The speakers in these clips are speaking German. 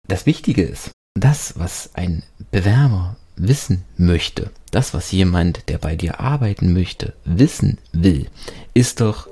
Das Wichtige ist, das, was ein Bewerber wissen möchte, das, was jemand, der bei dir arbeiten möchte, wissen will, ist doch...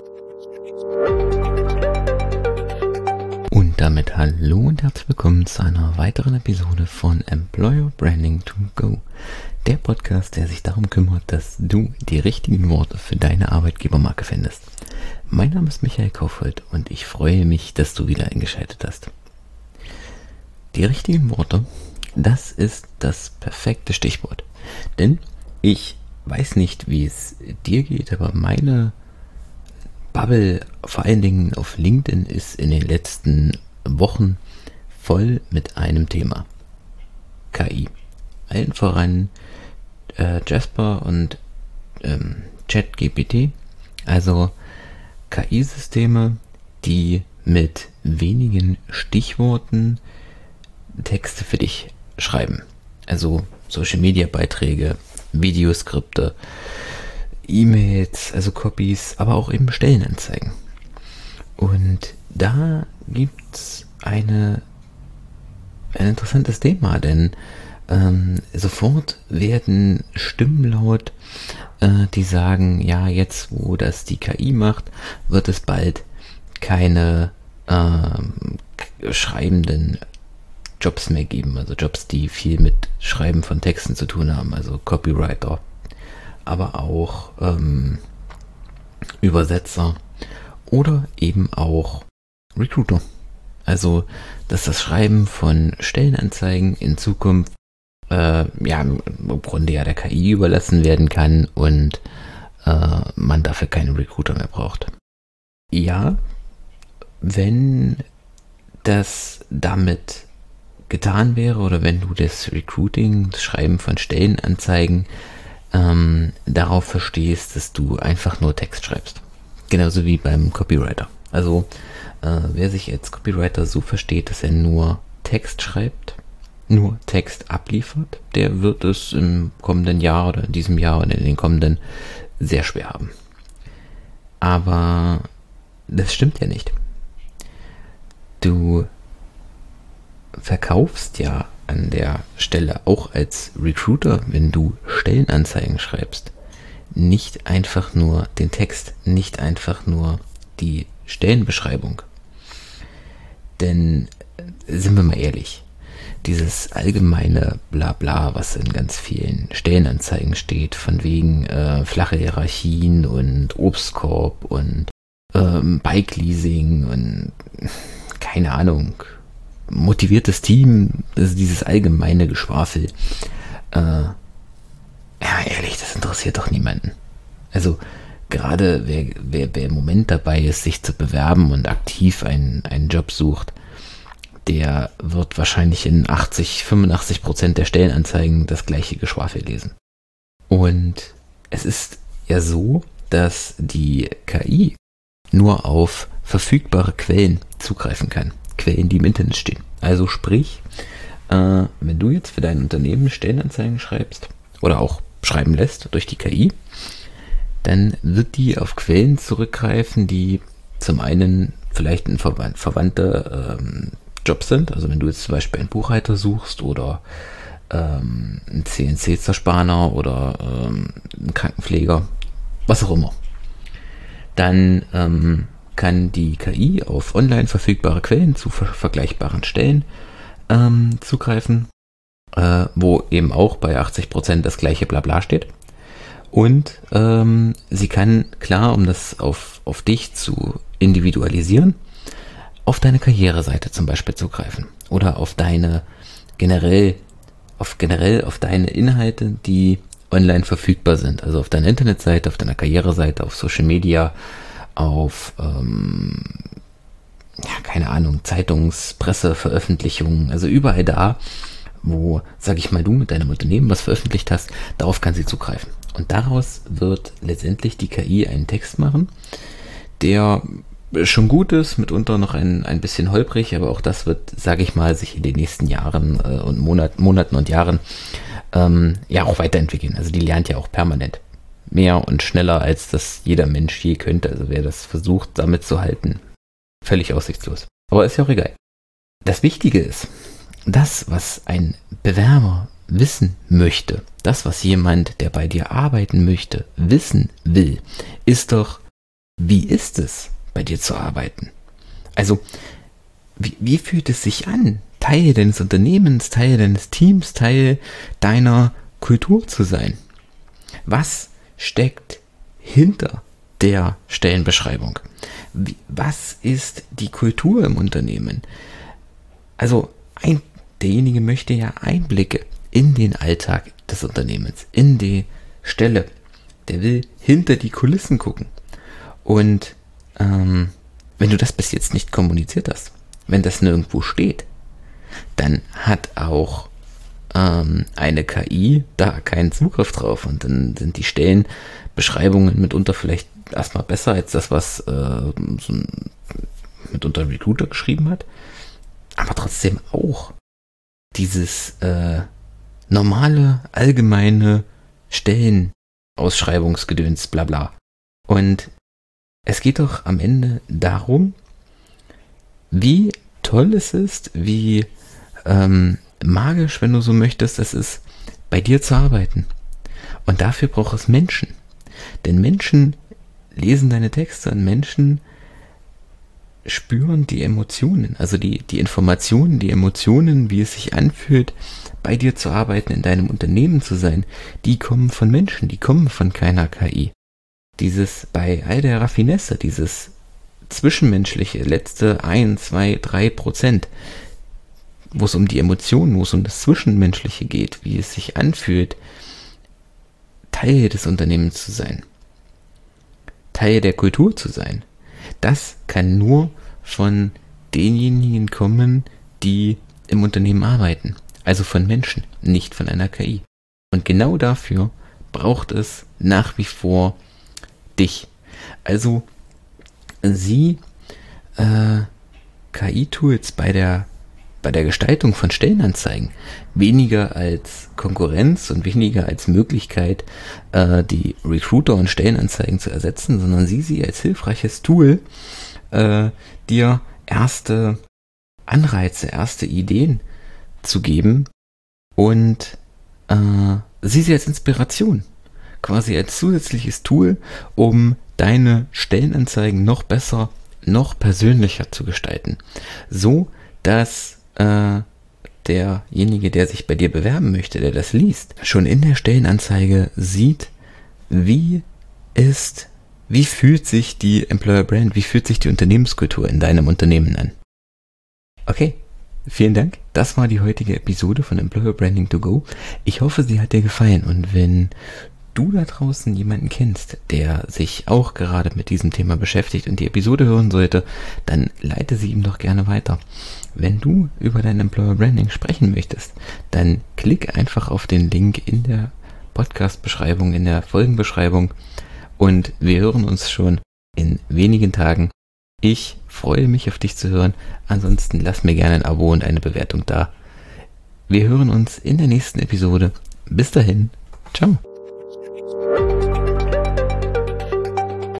Und damit hallo und herzlich willkommen zu einer weiteren Episode von Employer Branding to Go. Der Podcast, der sich darum kümmert, dass du die richtigen Worte für deine Arbeitgebermarke findest. Mein Name ist Michael Kaufhold und ich freue mich, dass du wieder eingeschaltet hast. Die richtigen Worte, das ist das perfekte Stichwort. Denn ich weiß nicht, wie es dir geht, aber meine Bubble, vor allen Dingen auf LinkedIn, ist in den letzten Wochen voll mit einem Thema. KI. Allen voran Jasper und ChatGPT, also KI-Systeme, die mit wenigen Stichworten Texte für dich schreiben. Also Social-Media-Beiträge, Videoskripte, E-Mails, also Copies, aber auch eben Stellenanzeigen. Und da gibt es ein interessantes Thema, denn sofort werden Stimmen laut, die sagen, ja, jetzt wo das die KI macht, wird es bald keine schreibenden Jobs mehr geben, also Jobs, die viel mit Schreiben von Texten zu tun haben, also Copywriter, aber auch Übersetzer oder eben auch Recruiter. Also, dass das Schreiben von Stellenanzeigen in Zukunft im Grunde ja der KI überlassen werden kann und man dafür keine Recruiter mehr braucht. Ja, wenn das damit getan wäre oder wenn du das Recruiting, das Schreiben von Stellenanzeigen darauf verstehst, dass du einfach nur Text schreibst. Genauso wie beim Copywriter. Also wer sich als Copywriter so versteht, dass er nur Text schreibt, nur Text abliefert, der wird es im kommenden Jahr oder in diesem Jahr oder in den kommenden sehr schwer haben. Aber das stimmt ja nicht. Du verkaufst ja an der Stelle auch als Recruiter, wenn du Stellenanzeigen schreibst, nicht einfach nur den Text, nicht einfach nur die Stellenbeschreibung. Denn, sind wir mal ehrlich, dieses allgemeine Blabla, was in ganz vielen Stellenanzeigen steht, von wegen flache Hierarchien und Obstkorb und Bike-Leasing und keine Ahnung, motiviertes Team, also dieses allgemeine Geschwafel. Ja, ehrlich, das interessiert doch niemanden. Also gerade wer im Moment dabei ist, sich zu bewerben und aktiv einen Job sucht, der wird wahrscheinlich in 85% der Stellenanzeigen das gleiche Geschwafel lesen. Und es ist ja so, dass die KI nur auf verfügbare Quellen zugreifen kann. Quellen, die im Internet stehen. Also sprich, wenn du jetzt für dein Unternehmen Stellenanzeigen schreibst oder auch schreiben lässt durch die KI, dann wird die auf Quellen zurückgreifen, die zum einen vielleicht ein verwandte Jobs sind. Also wenn du jetzt zum Beispiel einen Buchhalter suchst oder einen CNC-Zerspaner oder einen Krankenpfleger, was auch immer, dann kann die KI auf online verfügbare Quellen zu vergleichbaren Stellen zugreifen, wo eben auch bei 80% das gleiche Blabla steht. Und sie kann, klar, um das auf dich zu individualisieren, auf deine Karriereseite zum Beispiel zugreifen oder auf generell auf deine Inhalte, die online verfügbar sind. Also auf deiner Internetseite, auf deiner Karriereseite, auf Social Media, auf keine Ahnung, Zeitungs-, Presseveröffentlichungen, also überall da, wo, sag ich mal, du mit deinem Unternehmen was veröffentlicht hast, darauf kann sie zugreifen. Und daraus wird letztendlich die KI einen Text machen, der schon gut ist, mitunter noch ein bisschen holprig, aber auch das wird, sage ich mal, sich in den nächsten Jahren und Monaten und Jahren auch weiterentwickeln. Also die lernt ja auch permanent. Mehr und schneller, als das jeder Mensch je könnte. Also wer das versucht, damit zu halten, völlig aussichtslos. Aber ist ja auch egal. Das Wichtige ist, Das, was ein Bewerber wissen möchte, das, was jemand, der bei dir arbeiten möchte, wissen will, ist doch, wie ist es, bei dir zu arbeiten? Also, wie fühlt es sich an, Teil deines Unternehmens, Teil deines Teams, Teil deiner Kultur zu sein? Was steckt hinter der Stellenbeschreibung? Was ist die Kultur im Unternehmen? Also, derjenige möchte ja Einblicke in den Alltag des Unternehmens, in die Stelle. Der will hinter die Kulissen gucken. Und wenn du das bis jetzt nicht kommuniziert hast, wenn das nirgendwo steht, dann hat auch eine KI da keinen Zugriff drauf. Und dann sind die Stellenbeschreibungen mitunter vielleicht erstmal besser als das, was mitunter ein Recruiter geschrieben hat. Aber trotzdem auch dieses normale, allgemeine Stellenausschreibungsgedöns, bla bla. Und es geht doch am Ende darum, wie toll es ist, wie magisch, wenn du so möchtest, es ist, bei dir zu arbeiten. Und dafür braucht es Menschen. Denn Menschen lesen deine Texte und Menschen spüren die Emotionen, also die Informationen, die Emotionen, wie es sich anfühlt, bei dir zu arbeiten, in deinem Unternehmen zu sein, die kommen von Menschen, die kommen von keiner KI. Dieses bei all der Raffinesse, dieses zwischenmenschliche, letzte 1, 2, 3%, wo es um die Emotionen, wo es um das Zwischenmenschliche geht, wie es sich anfühlt, Teil des Unternehmens zu sein, Teil der Kultur zu sein. Das kann nur von denjenigen kommen, die im Unternehmen arbeiten. Also von Menschen, nicht von einer KI. Und genau dafür braucht es nach wie vor dich. Also sieh KI-Tools bei der Gestaltung von Stellenanzeigen weniger als Konkurrenz und weniger als Möglichkeit, die Recruiter und Stellenanzeigen zu ersetzen, sondern sieh sie als hilfreiches Tool, dir erste Anreize, erste Ideen zu geben und sieh sie als Inspiration, quasi als zusätzliches Tool, um deine Stellenanzeigen noch besser, noch persönlicher zu gestalten. So, dass derjenige, der sich bei dir bewerben möchte, der das liest, schon in der Stellenanzeige sieht, wie fühlt sich die Employer Brand, wie fühlt sich die Unternehmenskultur in deinem Unternehmen an. Okay, vielen Dank. Das war die heutige Episode von Employer Branding to Go. Ich hoffe, sie hat dir gefallen, und wenn du da draußen jemanden kennst, der sich auch gerade mit diesem Thema beschäftigt und die Episode hören sollte, dann leite sie ihm doch gerne weiter. Wenn du über dein Employer Branding sprechen möchtest, dann klick einfach auf den Link in der Podcast-Beschreibung, in der Folgenbeschreibung, und wir hören uns schon in wenigen Tagen. Ich freue mich, auf dich zu hören. Ansonsten lass mir gerne ein Abo und eine Bewertung da. Wir hören uns in der nächsten Episode. Bis dahin. Ciao.